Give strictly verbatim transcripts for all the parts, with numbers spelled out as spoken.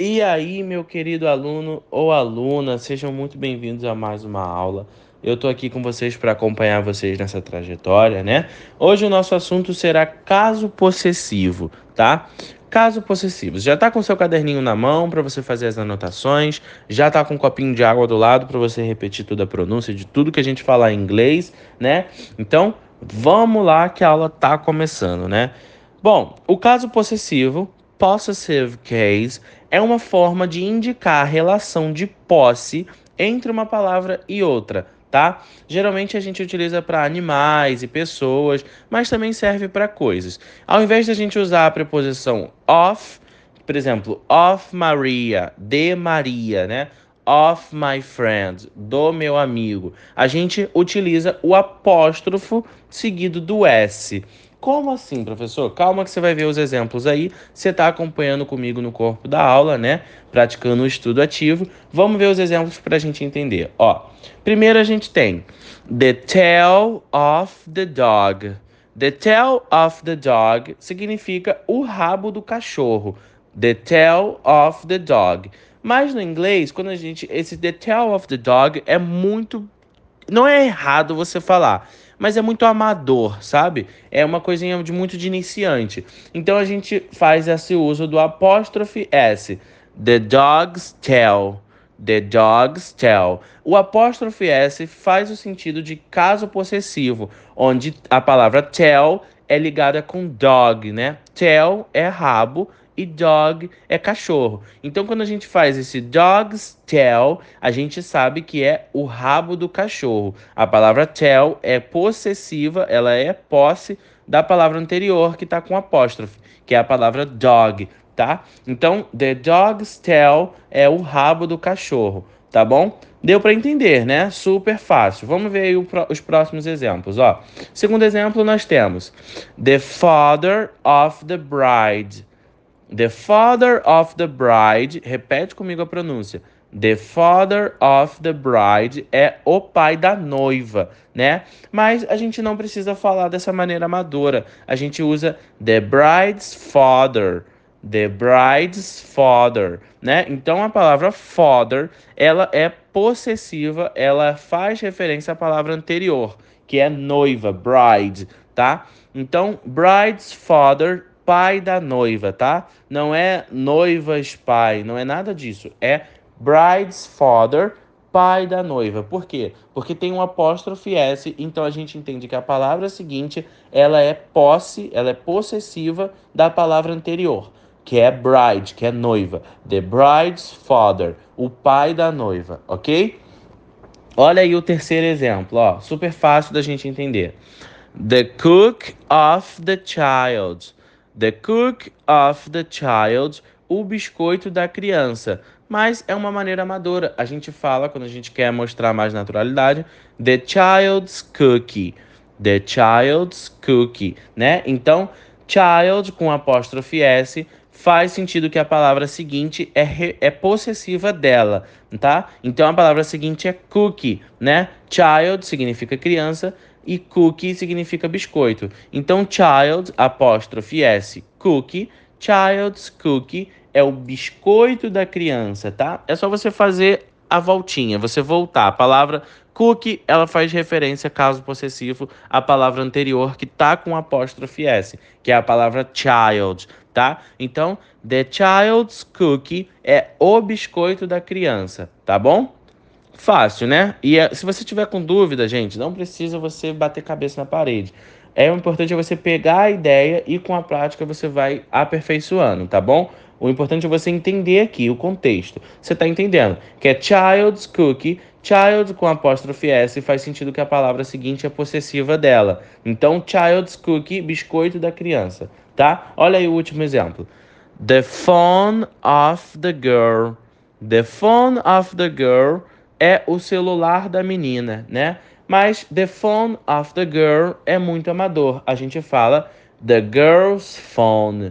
E aí, meu querido aluno ou aluna, sejam muito bem-vindos a mais uma aula. Eu tô aqui com vocês para acompanhar vocês nessa trajetória, né? Hoje o nosso assunto será caso possessivo, tá? Caso possessivo. Já tá com seu caderninho na mão para você fazer as anotações, já tá com um copinho de água do lado para você repetir toda a pronúncia de tudo que a gente falar em inglês, né? Então, vamos lá que a aula tá começando, né? Bom, o caso possessivo, possessive case, é uma forma de indicar a relação de posse entre uma palavra e outra, tá? Geralmente a gente utiliza para animais e pessoas, mas também serve para coisas. Ao invés de a gente usar a preposição of, por exemplo, of Maria, de Maria, né? Of my friend, do meu amigo. A gente utiliza o apóstrofo seguido do S. Como assim, professor? Calma que você vai ver os exemplos aí. Você está acompanhando comigo no corpo da aula, né? Praticando o estudo ativo. Vamos ver os exemplos para a gente entender. Ó, primeiro a gente tem the tail of the dog. The tail of the dog significa o rabo do cachorro. The tail of the dog. Mas no inglês, quando a gente. Esse the tail of the dog é muito. Não é errado você falar, mas é muito amador, sabe? É uma coisinha de muito de iniciante. Então a gente faz esse uso do apóstrofe S. The dog's tail. The dog's tail. O apóstrofe S faz o sentido de caso possessivo, onde a palavra tail é ligada com dog, né? Tail é rabo e dog é cachorro. Então, quando a gente faz esse dog's tail, a gente sabe que é o rabo do cachorro. A palavra tail é possessiva, ela é posse da palavra anterior que está com apóstrofe, que é a palavra dog, tá? Então, the dog's tail é o rabo do cachorro, tá bom? Deu para entender, né? Super fácil. Vamos ver aí o, os próximos exemplos, ó. Segundo exemplo, nós temos the father of the bride. The father of the bride, repete comigo a pronúncia. The father of the bride é o pai da noiva, né? Mas a gente não precisa falar dessa maneira amadora. A gente usa the bride's father. The bride's father, né? Então a palavra father, ela é possessiva, ela faz referência à palavra anterior, que é noiva, bride, tá? Então, bride's father, pai da noiva, tá? Não é noivas pai, não é nada disso. É bride's father, pai da noiva. Por quê? Porque tem um apóstrofe S, então a gente entende que a palavra seguinte, ela é posse, ela é possessiva da palavra anterior, que é bride, que é noiva. The bride's father, o pai da noiva, ok? Olha aí o terceiro exemplo, ó, super fácil da gente entender. The cook of the child. The cook of the child, o biscoito da criança. Mas é uma maneira amadora. A gente fala, quando a gente quer mostrar mais naturalidade, the child's cookie. The child's cookie, né? Então, child com apóstrofe S faz sentido que a palavra seguinte é, re, é possessiva dela, tá? Então, a palavra seguinte é cookie, né? Child significa criança e cookie significa biscoito. Então, child, apóstrofe S, cookie, child's cookie é o biscoito da criança, tá? É só você fazer a voltinha, você voltar. A palavra cookie, ela faz referência, caso possessivo, à palavra anterior que tá com apóstrofe S, que é a palavra child, tá? Então, the child's cookie é o biscoito da criança, tá bom? Fácil, né? E é, se você tiver com dúvida, gente, não precisa você bater cabeça na parede. É o importante é você pegar a ideia e com a prática você vai aperfeiçoando, tá bom? O importante é você entender aqui o contexto. Você tá entendendo? Que é child's cookie, child com apóstrofe S faz sentido que a palavra seguinte é possessiva dela. Então, child's cookie, biscoito da criança, tá? Olha aí o último exemplo. The phone of the girl. The phone of the girl é o celular da menina, né? Mas the phone of the girl é muito amador. A gente fala the girl's phone.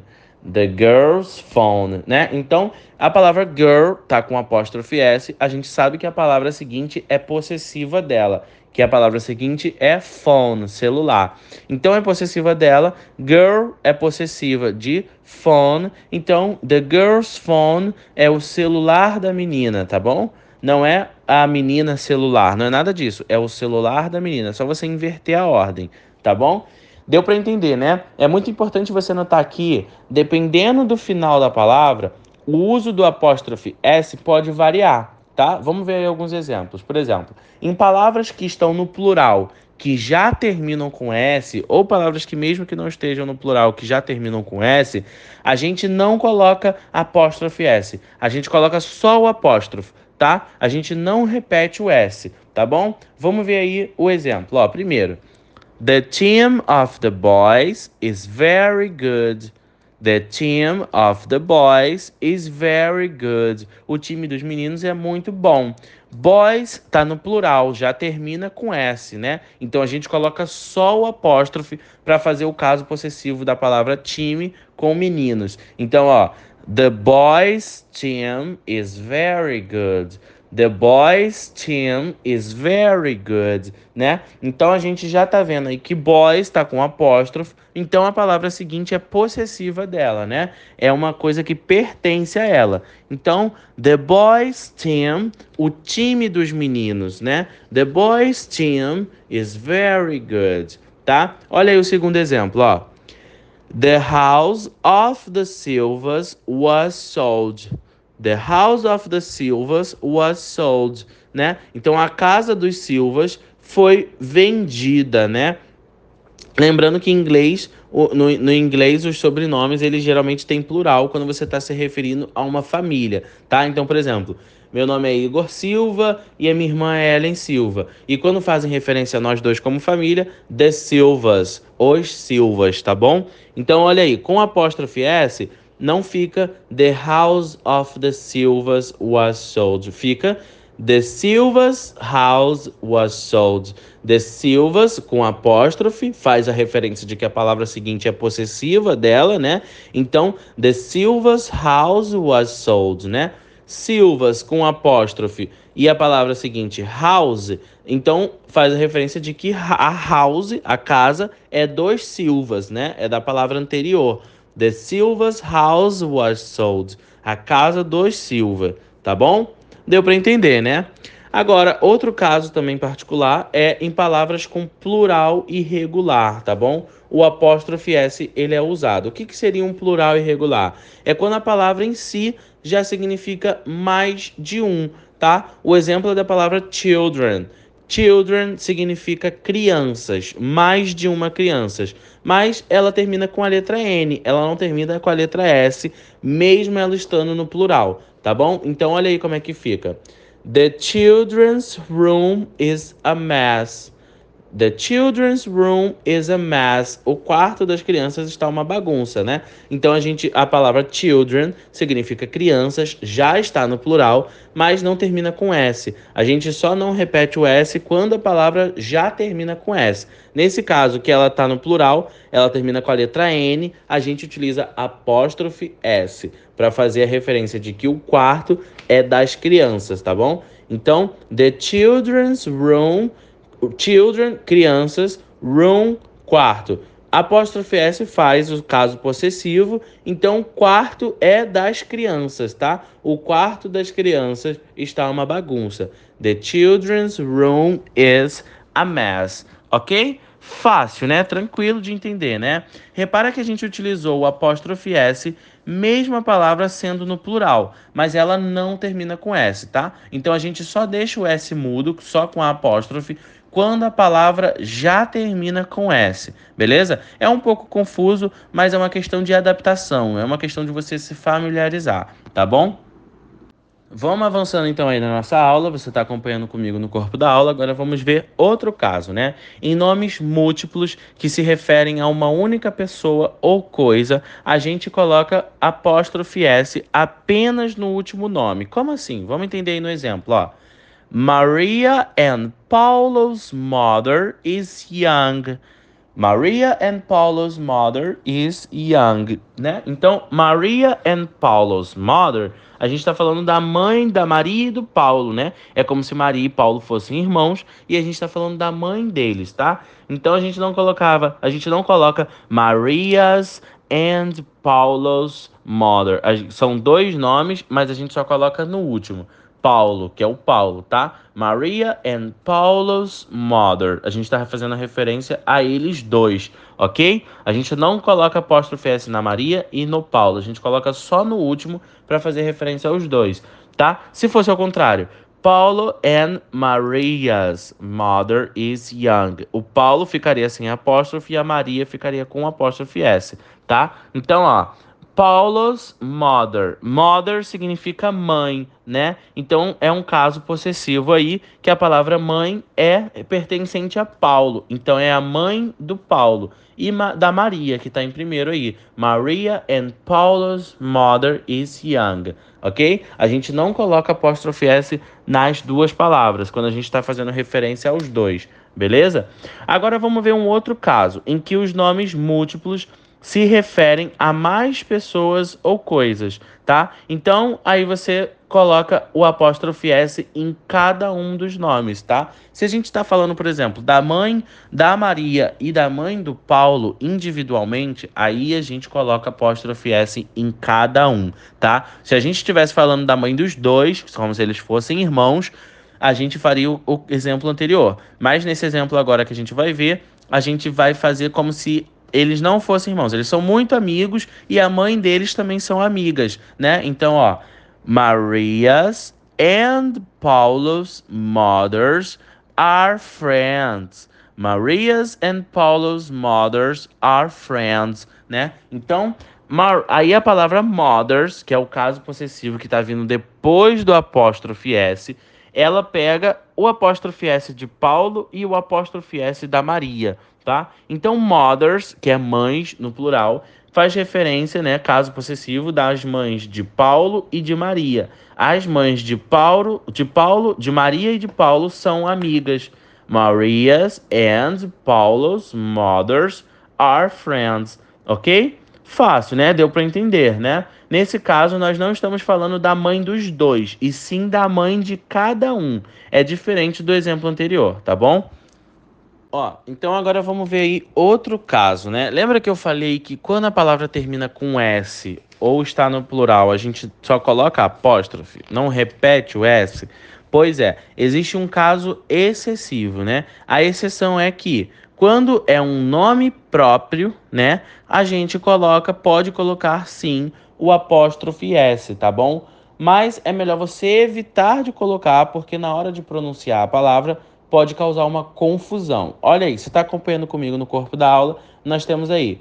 The girl's phone, né? Então, a palavra girl tá com apóstrofe S, a gente sabe que a palavra seguinte é possessiva dela, que a palavra seguinte é phone, celular. Então, é possessiva dela, girl é possessiva de phone, então, the girl's phone é o celular da menina, tá bom? Não é a menina celular, não é nada disso, é o celular da menina, é só você inverter a ordem, tá bom? Deu para entender, né? É muito importante você notar aqui, dependendo do final da palavra, o uso do apóstrofe S pode variar, tá? Vamos ver aí alguns exemplos. Por exemplo, em palavras que estão no plural, que já terminam com S, ou palavras que mesmo que não estejam no plural, que já terminam com S, a gente não coloca apóstrofe S. A gente coloca só o apóstrofo, tá? A gente não repete o S, tá bom? Vamos ver aí o exemplo. Ó, primeiro, the team of the boys is very good. The team of the boys is very good. O time dos meninos é muito bom. Boys tá no plural, já termina com S, né? Então a gente coloca só o apóstrofe para fazer o caso possessivo da palavra time com meninos. Então, ó, the boys team is very good. The boys team is very good, né? Então a gente já tá vendo aí que boys tá com apóstrofo, então a palavra seguinte é possessiva dela, né? É uma coisa que pertence a ela. Então, the boys team, o time dos meninos, né? The boys team is very good, tá? Olha aí o segundo exemplo, ó. The house of the Silvas was sold. The house of the Silvas was sold, né? Então a casa dos Silvas foi vendida, né? Lembrando que em inglês, no, no inglês, os sobrenomes, eles geralmente têm plural quando você está se referindo a uma família, tá? Então, por exemplo, meu nome é Igor Silva e a minha irmã é Ellen Silva. E quando fazem referência a nós dois como família, The Silvas, os Silvas, tá bom? Então, olha aí, com apóstrofe S, não fica The house of the Silvas was sold. Fica The Silvas house was sold. The Silvas, com apóstrofe, faz a referência de que a palavra seguinte é possessiva dela, né? Então, The Silvas house was sold, né? Silvas com apóstrofe e a palavra seguinte, house, então faz a referência de que a house, a casa, é dos Silvas, né? É da palavra anterior. The Silvas house was sold. A casa dos Silva, tá bom? Deu para entender, né? Agora, outro caso também particular é em palavras com plural irregular, tá bom? O apóstrofe S, ele é usado. O que, que seria um plural irregular? É quando a palavra em si já significa mais de um, tá? O exemplo é da palavra children. Children significa crianças, mais de uma crianças. Mas ela termina com a letra N, ela não termina com a letra S, mesmo ela estando no plural, tá bom? Então olha aí como é que fica. The children's room is a mess. The children's room is a mess. O quarto das crianças está uma bagunça, né? Então a gente, a palavra children significa crianças, já está no plural, mas não termina com S. A gente só não repete o S quando a palavra já termina com S. Nesse caso, que ela está no plural, ela termina com a letra N, a gente utiliza apóstrofe S para fazer a referência de que o quarto é das crianças, tá bom? Então, the children's room, children, crianças, room, quarto. Apóstrofe S faz o caso possessivo, então quarto é das crianças, tá? O quarto das crianças está uma bagunça. The children's room is a mess, ok? Fácil, né? Tranquilo de entender, né? Repara que a gente utilizou o apóstrofe S, mesmo a palavra sendo no plural, mas ela não termina com S, tá? Então a gente só deixa o S mudo, só com a apóstrofe, quando a palavra já termina com S, beleza? É um pouco confuso, mas é uma questão de adaptação, é uma questão de você se familiarizar, tá bom? Vamos avançando então aí na nossa aula, você está acompanhando comigo no corpo da aula, agora vamos ver outro caso, né? Em nomes múltiplos que se referem a uma única pessoa ou coisa, a gente coloca apóstrofe S apenas no último nome. Como assim? Vamos entender aí no exemplo, ó. Maria and Paulo's mother is young. Maria and Paulo's mother is young, né? Então, Maria and Paulo's mother, a gente está falando da mãe da Maria e do Paulo, né? É como se Maria e Paulo fossem irmãos e a gente está falando da mãe deles, tá? Então a gente não colocava, a gente não coloca Maria's and Paulo's mother. São dois nomes, mas a gente só coloca no último. Paulo, que é o Paulo, tá? Maria and Paulo's mother. A gente tá fazendo referência a eles dois, ok? A gente não coloca apóstrofe S na Maria e no Paulo. A gente coloca só no último para fazer referência aos dois, tá? Se fosse ao contrário, Paulo and Maria's mother is young. O Paulo ficaria sem apóstrofe e a Maria ficaria com apóstrofe S, tá? Então, ó, Paulo's mother. Mother significa mãe, né? Então é um caso possessivo aí que a palavra mãe é pertencente a Paulo. Então é a mãe do Paulo e da Maria que está em primeiro aí. Maria and Paulo's mother is young, ok? A gente não coloca apóstrofe S nas duas palavras quando a gente está fazendo referência aos dois, beleza? Agora vamos ver um outro caso em que os nomes múltiplos se referem a mais pessoas ou coisas, tá? Então, aí você coloca o apóstrofe S em cada um dos nomes, tá? Se a gente está falando, por exemplo, da mãe da Maria e da mãe do Paulo individualmente, aí a gente coloca apóstrofe S em cada um, tá? Se a gente estivesse falando da mãe dos dois, como se eles fossem irmãos, a gente faria o, o exemplo anterior. Mas nesse exemplo agora que a gente vai ver, a gente vai fazer como se eles não fossem irmãos, eles são muito amigos e a mãe deles também são amigas, né? Então, ó, Maria's and Paulo's mothers are friends. Maria's and Paulo's mothers are friends, né? Então, aí a palavra mothers, que é o caso possessivo que está vindo depois do apóstrofe S, ela pega o apóstrofe S de Paulo e o apóstrofe S da Maria, tá? Então, mothers, que é mães no plural, faz referência, né, caso possessivo, das mães de Paulo e de Maria. As mães de Paulo, de Paulo, de Maria e de Paulo são amigas. Maria's and Paulo's mothers are friends, ok? Fácil, né? Deu para entender, né? Nesse caso, nós não estamos falando da mãe dos dois, e sim da mãe de cada um. É diferente do exemplo anterior, tá bom? Ó, então agora vamos ver aí outro caso, né? Lembra que eu falei que quando a palavra termina com S ou está no plural, a gente só coloca apóstrofe, não repete o S? Pois é, existe um caso excessivo, né? A exceção é que quando é um nome próprio, né, a gente coloca, pode colocar sim o apóstrofe S, tá bom? Mas é melhor você evitar de colocar, porque na hora de pronunciar a palavra pode causar uma confusão. Olha aí, você está acompanhando comigo no corpo da aula, nós temos aí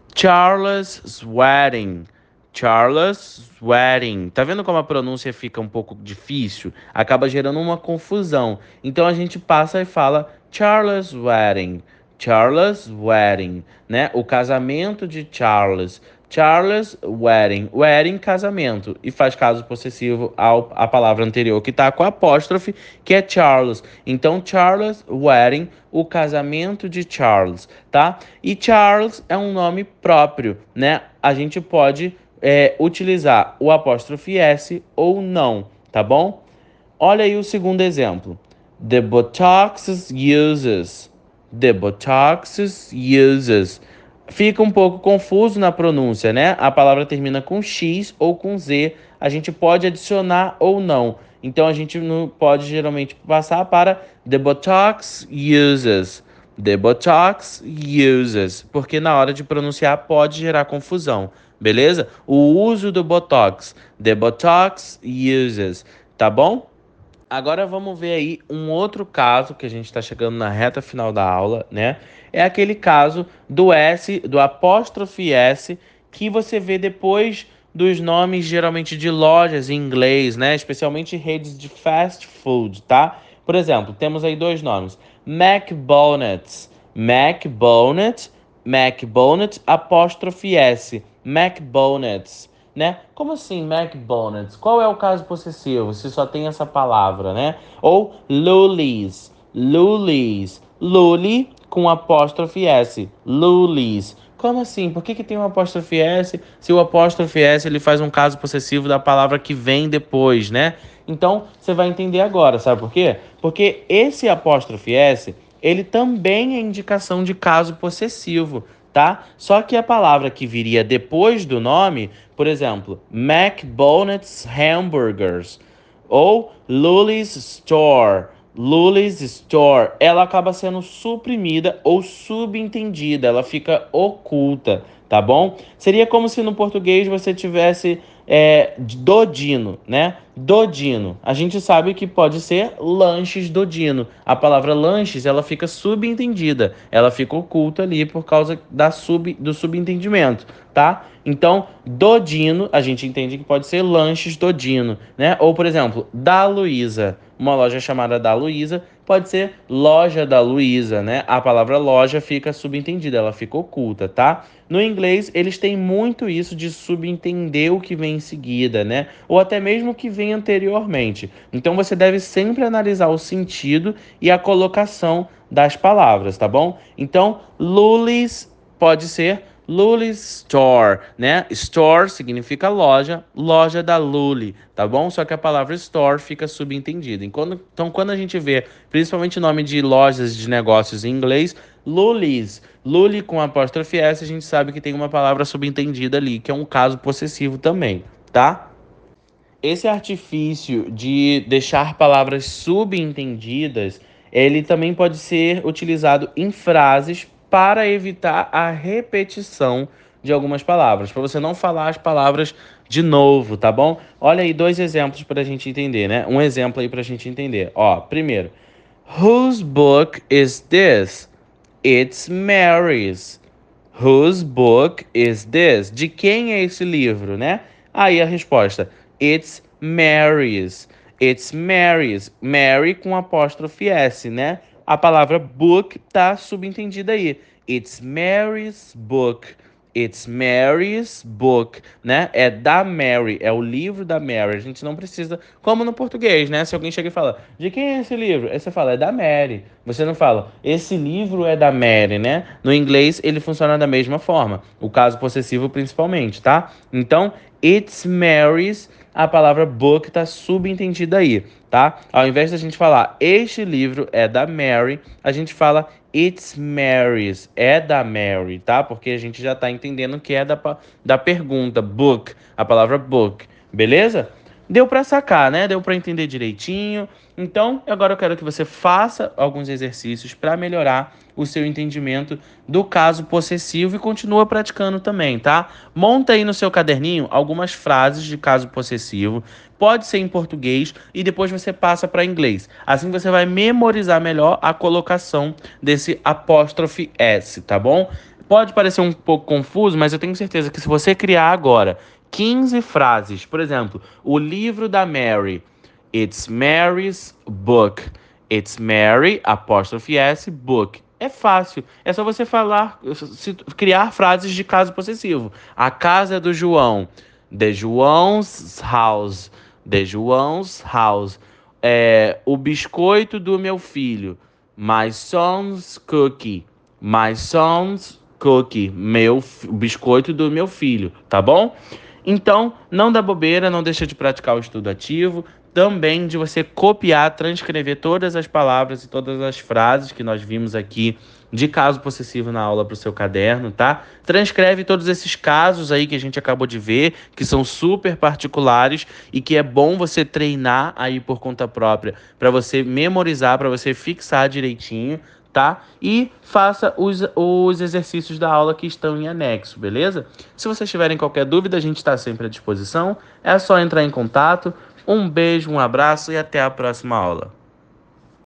Charles' wedding. Charles' wedding. Tá vendo como a pronúncia fica um pouco difícil? Acaba gerando uma confusão. Então a gente passa e fala Charles' wedding. Charles' wedding, né? O casamento de Charles. Charles' wedding. Wedding, casamento. E faz caso possessivo ao, à palavra anterior, que tá com apóstrofe, que é Charles. Então, Charles' wedding, o casamento de Charles, tá? E Charles é um nome próprio, né? A gente pode é, utilizar o apóstrofe S ou não, tá bom? Olha aí o segundo exemplo. The Botox uses. The Botox uses. Fica um pouco confuso na pronúncia, né? A palavra termina com X ou com Z. A gente pode adicionar ou não. Então a gente não pode geralmente passar para The Botox uses. The Botox uses. Porque na hora de pronunciar pode gerar confusão. Beleza? O uso do Botox. The Botox uses. Tá bom? Agora vamos ver aí um outro caso que a gente está chegando na reta final da aula, né? É aquele caso do S, do apóstrofe S, que você vê depois dos nomes geralmente de lojas em inglês, né? Especialmente redes de fast food, tá? Por exemplo, temos aí dois nomes: McBonnets, McBonnet, McBonnet, apóstrofe S, McBonnets. Né? Como assim, McBonnets? Qual é o caso possessivo, se só tem essa palavra, né? Ou Lulis. Lulis. Luli com apóstrofe S. Lulis. Como assim? Por que, que tem um apóstrofe S se o apóstrofe S ele faz um caso possessivo da palavra que vem depois, né? Então, você vai entender agora, sabe por quê? Porque esse apóstrofe S, ele também é indicação de caso possessivo, tá? Só que a palavra que viria depois do nome, por exemplo, McBonnet's Hamburgers ou Luli's Store, Luli's Store, ela acaba sendo suprimida ou subentendida, ela fica oculta, tá bom? Seria como se no português você tivesse é, Dodino, né? Dodino. A gente sabe que pode ser lanches Dodino. A palavra lanches, ela fica subentendida, ela fica oculta ali por causa da sub, do subentendimento, tá? Então, Dodino, a gente entende que pode ser lanches Dodino, né? Ou, por exemplo, da Luísa, uma loja chamada da Luísa, pode ser loja da Luísa, né? A palavra loja fica subentendida, ela fica oculta, tá? No inglês, eles têm muito isso de subentender o que vem em seguida, né? Ou até mesmo o que vem anteriormente. Então, você deve sempre analisar o sentido e a colocação das palavras, tá bom? Então, Lulis pode ser Luli's Store, né? Store significa loja, loja da Luli, tá bom? Só que a palavra store fica subentendida. Então, quando a gente vê, principalmente nome de lojas de negócios em inglês, Luli's, Luli com apóstrofe S, a gente sabe que tem uma palavra subentendida ali, que é um caso possessivo também, tá? Esse artifício de deixar palavras subentendidas, ele também pode ser utilizado em frases para evitar a repetição de algumas palavras, para você não falar as palavras de novo, tá bom? Olha aí dois exemplos para a gente entender, né? Um exemplo aí para a gente entender. Ó, primeiro, whose book is this? It's Mary's. Whose book is this? De quem é esse livro, né? Aí a resposta: It's Mary's. It's Mary's. Mary com apóstrofe S, né? A palavra book tá subentendida aí. It's Mary's book. It's Mary's book, né? É da Mary, é o livro da Mary. A gente não precisa, como no português, né? Se alguém chega e fala, de quem é esse livro? Aí você fala, é da Mary. Você não fala, esse livro é da Mary, né? No inglês, ele funciona da mesma forma. O caso possessivo, principalmente, tá? Então, it's Mary's, a palavra book tá subentendida aí, tá? Ao invés da gente falar, este livro é da Mary, a gente fala, it's Mary's, é da Mary, tá? Porque a gente já tá entendendo que é da, da pergunta, book, a palavra book, beleza? Deu para sacar, né? Deu para entender direitinho. Então, agora eu quero que você faça alguns exercícios para melhorar o seu entendimento do caso possessivo e continua praticando também, tá? Monta aí no seu caderninho algumas frases de caso possessivo. Pode ser em português e depois você passa para inglês. Assim você vai memorizar melhor a colocação desse apóstrofe S, tá bom? Pode parecer um pouco confuso, mas eu tenho certeza que se você criar agora quinze frases, por exemplo, o livro da Mary, It's Mary's book. It's Mary, apóstrofe S, book. É fácil, é só você falar, criar frases de caso possessivo. A casa é do João, the João's house, the João's house. É, o biscoito do meu filho, my son's cookie, my son's cookie, meu o biscoito do meu filho, tá bom? Então, não dá bobeira, não deixa de praticar o estudo ativo, também de você copiar, transcrever todas as palavras e todas as frases que nós vimos aqui de caso possessivo na aula para o seu caderno, tá? Transcreve todos esses casos aí que a gente acabou de ver, que são super particulares e que é bom você treinar aí por conta própria, para você memorizar, para você fixar direitinho, tá? E faça os, os exercícios da aula que estão em anexo, beleza? Se vocês tiverem qualquer dúvida, a gente está sempre à disposição. É só entrar em contato. Um beijo, um abraço e até a próxima aula.